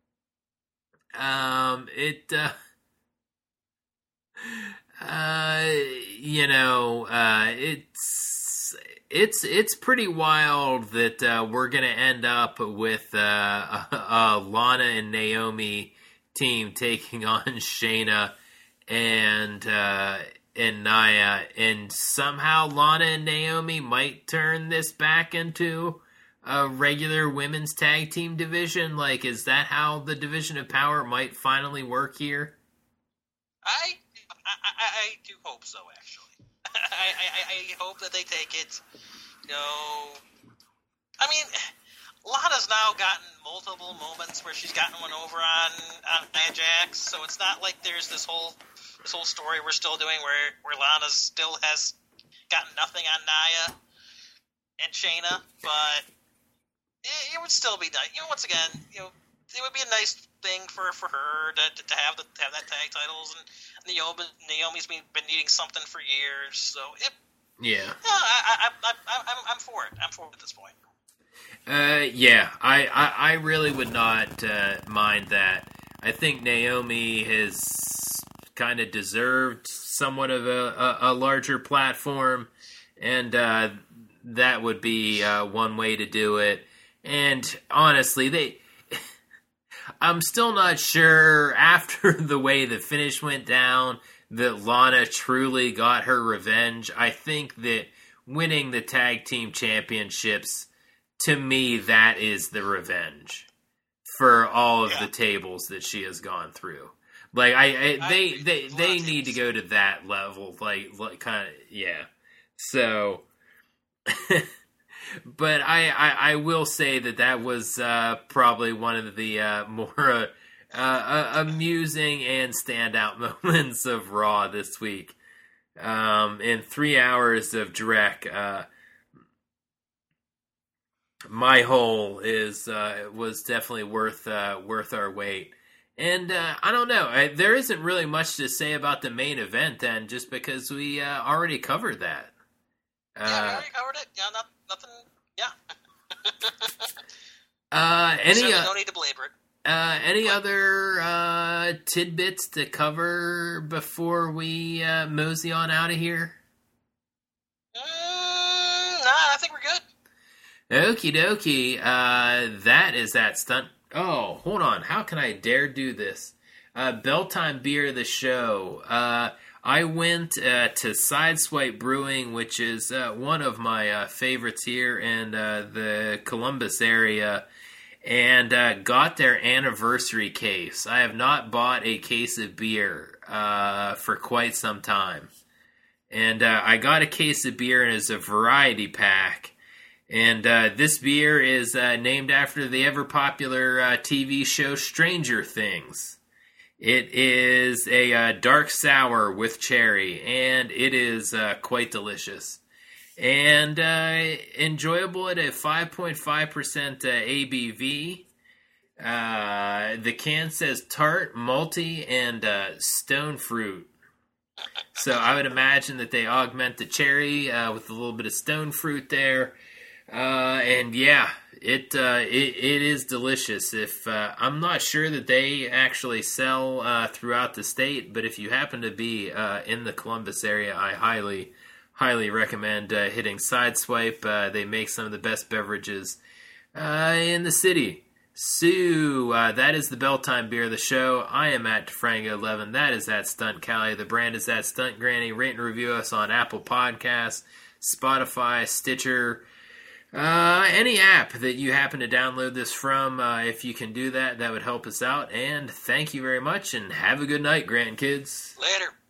It's pretty wild that we're gonna end up with Lana and Naomi team taking on Shayna and Nia, and somehow Lana and Naomi might turn this back into a regular women's tag team division. Like, is that how the Division of Power might finally work here? I do hope so, actually. I hope that they take it. I mean, Lana's now gotten multiple moments where she's gotten one over on Nia Jax, so it's not like there's this whole story we're still doing where Lana still has gotten nothing on Nia and Shayna, but it would still be nice. Once again, it would be a nice thing for her to have that tag titles, and Naomi's been needing something for years, so I'm for it. I'm for it at this point. I really would not mind that. I think Naomi has kind of deserved somewhat of a larger platform, and that would be one way to do it. And honestly, I'm still not sure, after the way the finish went down, that Lana truly got her revenge. I think that winning the tag team championships, to me, that is the revenge for all of the tables that she has gone through. Like, they need to go to that level, like kind of, yeah. So, but I will say that was probably one of the more amusing and standout moments of Raw this week. In 3 hours of Drek, my hole was definitely worth our wait. And I don't know, there isn't really much to say about the main event then, just because we already covered that. We already covered it. Yeah, nothing. Yeah. No need to belabor it. Any other tidbits to cover before we mosey on out of here? I think we're good. Okie dokie. That is that stunt. Oh, hold on. How can I dare do this? Bell Time Beer of the show. I went to Sideswipe Brewing, which is one of my favorites here in the Columbus area, and got their anniversary case. I have not bought a case of beer for quite some time. And I got a case of beer, and it's a variety pack. And this beer is named after the ever-popular TV show Stranger Things. It is a dark sour with cherry, and it is quite delicious. And enjoyable at a 5.5% ABV. The can says tart, malty, and stone fruit. So I would imagine that they augment the cherry with a little bit of stone fruit there. And yeah, it is delicious. If I'm not sure that they actually sell throughout the state, but if you happen to be in the Columbus area, I highly recommend hitting Sideswipe. They make some of the best beverages in the city. So that is the Bell Time Beer of the show. I am at DeFrango11. That is at Stunt Callie. The brand is at Stunt Granny. Rate and review us on Apple Podcasts, Spotify, Stitcher, Any app that you happen to download this from, if you can do that, that would help us out. And thank you very much, and have a good night, grandkids. Later.